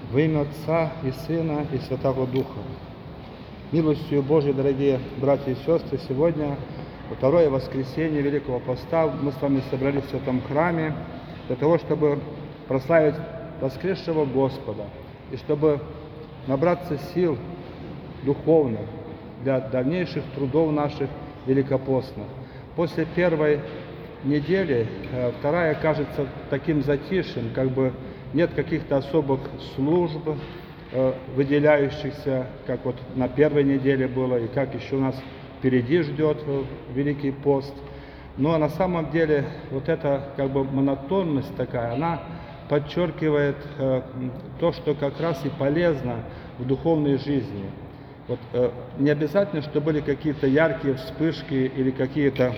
Во имя Отца и Сына и Святого Духа. Милостью Божией, дорогие братья и сестры, сегодня, второе воскресенье Великого Поста, мы с вами собрались в этом храме для того, чтобы прославить воскресшего Господа и чтобы набраться сил духовных для дальнейших трудов наших великопостных. После первой недели вторая кажется таким затишьем, как бы нет каких-то особых служб, выделяющихся, как вот на первой неделе было, и как еще у нас впереди ждет Великий пост. Но на самом деле вот эта как бы монотонность такая, она подчеркивает то, что как раз и полезно в духовной жизни. Вот, не обязательно, что были какие-то яркие вспышки или какие-то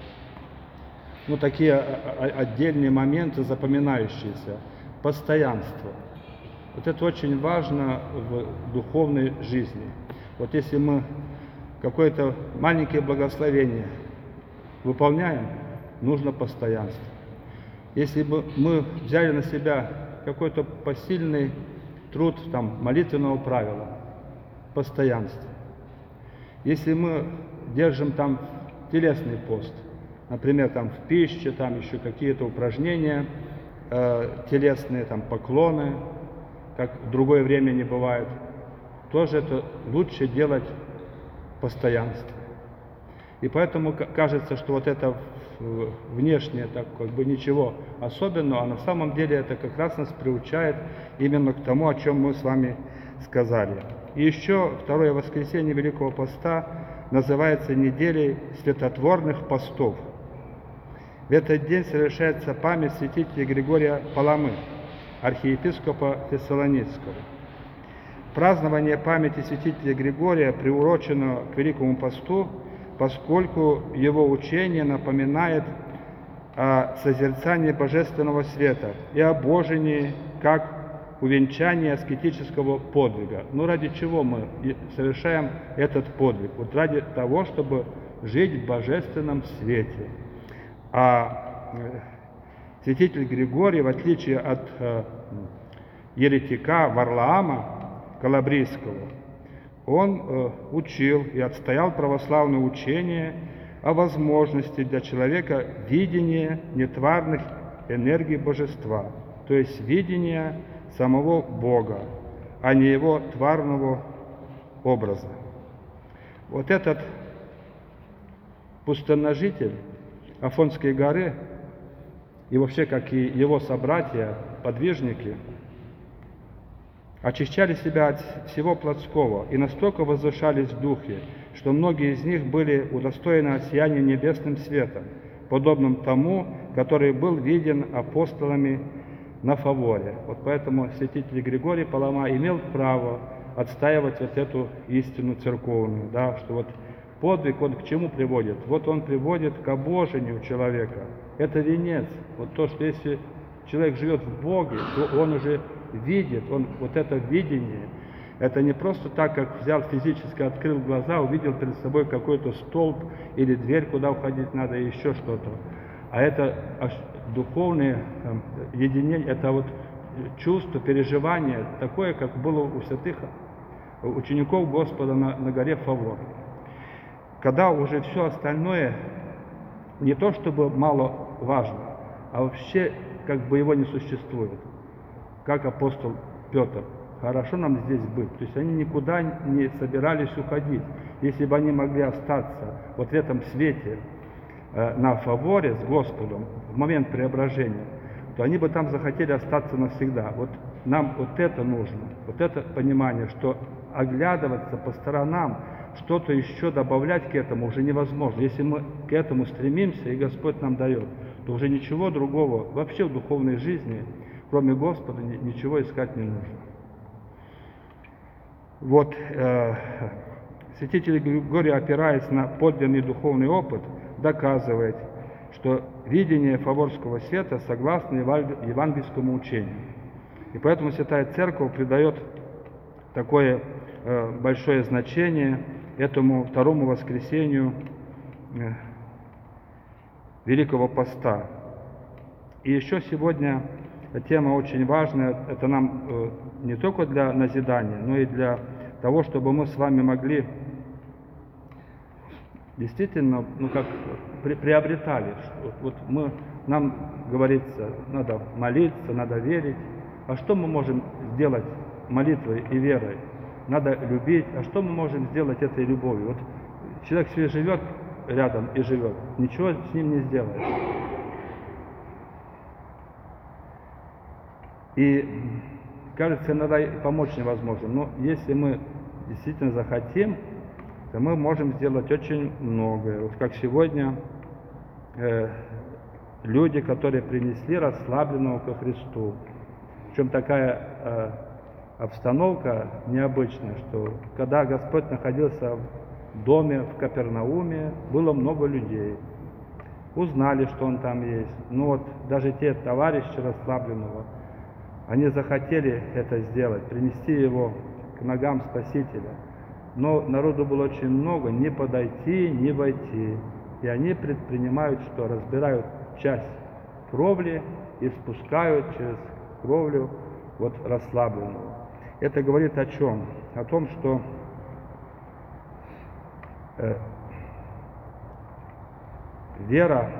такие отдельные моменты, запоминающиеся. Постоянство. Вот это очень важно в духовной жизни. Вот если мы какое-то маленькое благословение выполняем, нужно постоянство. Если бы мы взяли на себя какой-то посильный труд молитвенного правила, постоянство. Если мы держим телесный пост, например, в пище, еще какие-то упражнения телесные, поклоны, как в другое время не бывает, тоже это лучше делать постоянство. И поэтому кажется, что вот это внешнее, ничего особенного, а на самом деле это как раз нас приучает именно к тому, о чем мы с вами сказали. И еще второе воскресенье Великого Поста называется неделей святотворных постов. В этот день совершается память святителя Григория Паламы, архиепископа Фессалоницкого. Празднование памяти святителя Григория приурочено к Великому Посту, поскольку его учение напоминает о созерцании божественного света и о божении как увенчании аскетического подвига. Ради чего мы совершаем этот подвиг? Вот ради того, чтобы жить в божественном свете. А святитель Григорий, в отличие от еретика Варлаама Калабрийского, он учил и отстоял православное учение о возможности для человека видения нетварных энергий божества, то есть видения самого Бога, а не его тварного образа. Вот этот пустонножитель Афонской горы и вообще, как и его собратья, подвижники, очищали себя от всего плотского и настолько возвышались в духе, что многие из них были удостоены сияния небесным светом, подобным тому, который был виден апостолами на Фаворе. Вот поэтому святитель Григорий Палама имел право отстаивать вот эту истину церковную, что подвиг, он к чему приводит? Он приводит к обожению человека. Это венец. То, что если человек живет в Боге, то он уже видит, это видение, это не просто так, как взял физически, открыл глаза, увидел перед собой какой-то столб или дверь, куда уходить надо, и еще что-то. А это духовное единение, это чувство, переживание, такое, как было у святых учеников Господа на горе Фавор. Когда уже все остальное не то чтобы мало важно, а вообще его не существует. Как апостол Петр: хорошо нам здесь быть. То есть они никуда не собирались уходить. Если бы они могли остаться в этом свете на Фаворе с Господом в момент преображения, то они бы там захотели остаться навсегда. Нам это нужно, это понимание, что оглядываться по сторонам, что-то еще добавлять к этому уже невозможно. Если мы к этому стремимся, и Господь нам дает, то уже ничего другого вообще в духовной жизни, кроме Господа, ничего искать не нужно. Святитель Григорий, опираясь на подлинный духовный опыт, доказывает, что видение фаворского света согласно евангельскому учению. И поэтому Святая Церковь придает такое большое значение этому второму воскресению Великого Поста. И еще сегодня тема очень важная. Это нам не только для назидания, но и для того, чтобы мы с вами могли действительно, как приобретали. Нам говорится, надо молиться, надо верить. А что мы можем сделать молитвой и верой? Надо любить. А что мы можем сделать этой любовью? Вот человек себе живет рядом и живет, ничего с ним не сделаешь. И кажется, иногда помочь невозможно. Но если мы действительно захотим, то мы можем сделать очень многое. Вот как сегодня люди, которые принесли расслабленного ко Христу. Причем такая обстановка необычная, что когда Господь находился в доме в Капернауме, было много людей. Узнали, что Он там есть. Но вот даже те товарищи расслабленного, они захотели это сделать, принести его к ногам Спасителя. Но народу было очень много, не подойти, не войти. И они предпринимают, что разбирают часть кровли и спускают через кровлю вот расслабленного. Это говорит о чем? О том, что вера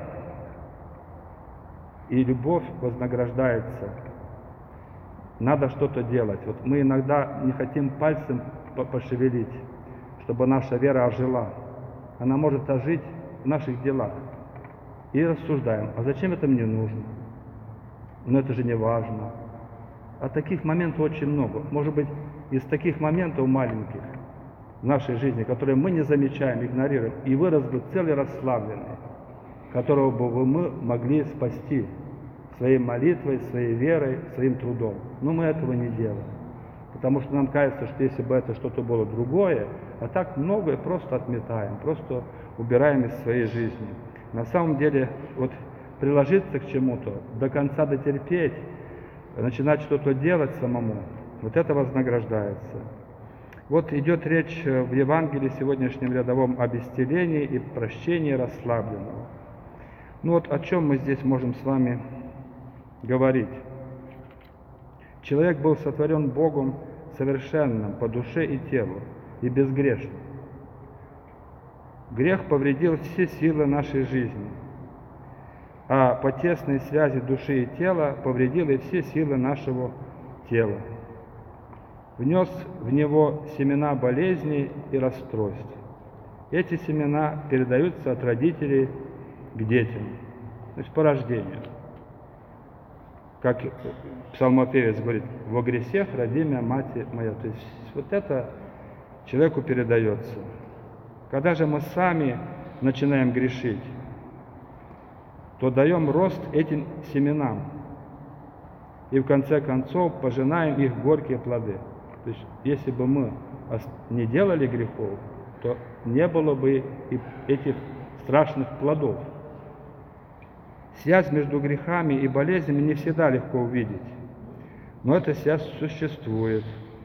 и любовь вознаграждается. Надо что-то делать. Вот мы иногда не хотим пальцем пошевелить, чтобы наша вера ожила. Она может ожить в наших делах. И рассуждаем, а зачем это мне нужно? Но это же не важно. А таких моментов очень много. Может быть, из таких моментов маленьких в нашей жизни, которые мы не замечаем, игнорируем, и вырос бы целый расслабленный, которого бы мы могли спасти своей молитвой, своей верой, своим трудом. Но мы этого не делаем. Потому что нам кажется, что если бы это что-то было другое, а так многое просто отметаем, просто убираем из своей жизни. На самом деле, вот приложиться к чему-то, до конца дотерпеть, начинать что-то делать самому, вот это вознаграждается. Вот идет речь в Евангелии сегодняшнем рядовом об исцелении и прощении расслабленного. Ну вот о чем мы здесь можем с вами говорить. Человек был сотворен Богом совершенным по душе и телу, и безгрешным. Грех повредил все силы нашей жизни, а по тесной связи души и тела повредил и все силы нашего тела. Внес в него семена болезней и расстройств. Эти семена передаются от родителей к детям, то есть по рождению. Как псалмопевец говорит, во грехах роди меня, мать моя. То есть вот это человеку передается. Когда же мы сами начинаем грешить, то даем рост этим семенам. И в конце концов пожинаем их горькие плоды. То есть если бы мы не делали грехов, то не было бы и этих страшных плодов. Связь между грехами и болезнями не всегда легко увидеть, но эта связь существует.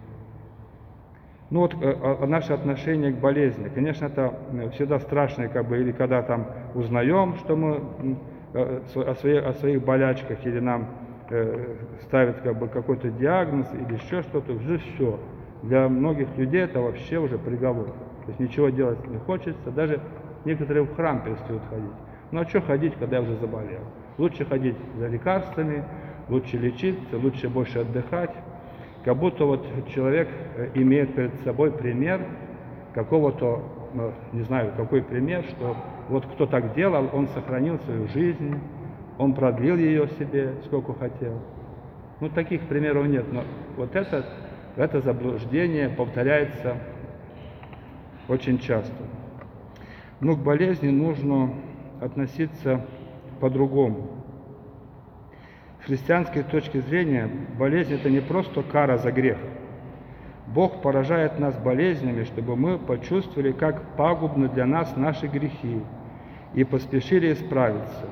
Ну вот наше отношение к болезни, конечно, это всегда страшно, или когда там узнаем, что мы о своих болячках, или нам ставят какой-то диагноз, или еще что-то, уже все. Для многих людей это вообще уже приговор. То есть ничего делать не хочется, даже некоторые в храм перестают ходить. Ну а что ходить, когда я уже заболел? Лучше ходить за лекарствами, лучше лечиться, лучше больше отдыхать. Как будто вот человек имеет перед собой пример какого-то, не знаю, какой пример, что вот кто так делал, он сохранил свою жизнь, он продлил ее себе сколько хотел. Ну таких примеров нет, но вот это заблуждение повторяется очень часто. Но к болезни нужно относиться по-другому. С христианской точки зрения, болезнь – это не просто кара за грех. Бог поражает нас болезнями, чтобы мы почувствовали, как пагубны для нас наши грехи, и поспешили исправиться.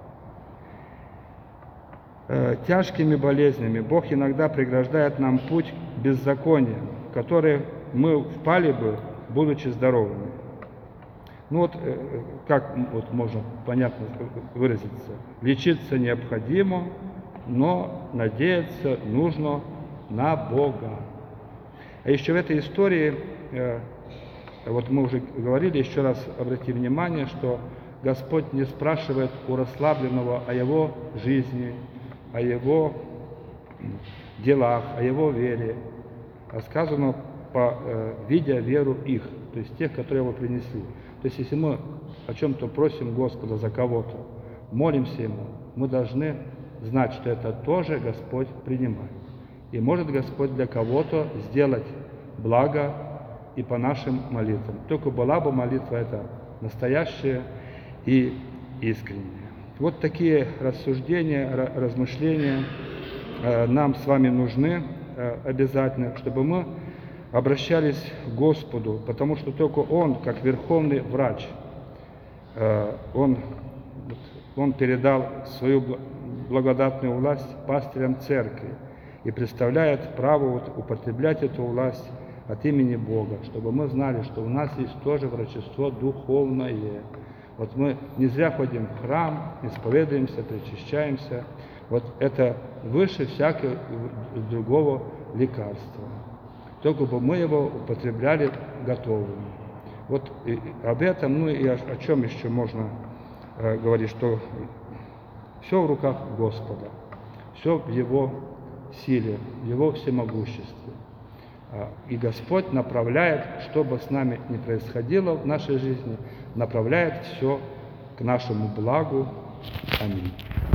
Тяжкими болезнями Бог иногда преграждает нам путь к беззаконию, в который мы впали бы, будучи здоровыми. Ну вот, как вот можно понятно выразиться? Лечиться необходимо, но надеяться нужно на Бога. А еще в этой истории, вот мы уже говорили, еще раз обратите внимание, что Господь не спрашивает у расслабленного о его жизни, о его делах, о его вере, а сказано, видя веру их, то есть тех, которые его принесли. То есть если мы о чем-то просим Господа за кого-то, молимся Ему, мы должны знать, что это тоже Господь принимает. И может Господь для кого-то сделать благо и по нашим молитвам. Только была бы молитва эта настоящая и искренняя. Вот такие рассуждения, размышления нам с вами нужны обязательно, чтобы мы обращались к Господу, потому что только Он, как верховный врач, Он передал свою благодатную власть пастырям церкви и представляет право употреблять эту власть от имени Бога, чтобы мы знали, что у нас есть тоже врачество духовное. Вот мы не зря ходим в храм, исповедуемся, причащаемся. Вот это выше всякого другого лекарства. Только бы мы его употребляли готовым. Вот об этом, ну и о чем еще можно говорить, что все в руках Господа, все в Его силе, в Его всемогуществе. И Господь направляет, что бы с нами ни происходило в нашей жизни, направляет все к нашему благу. Аминь.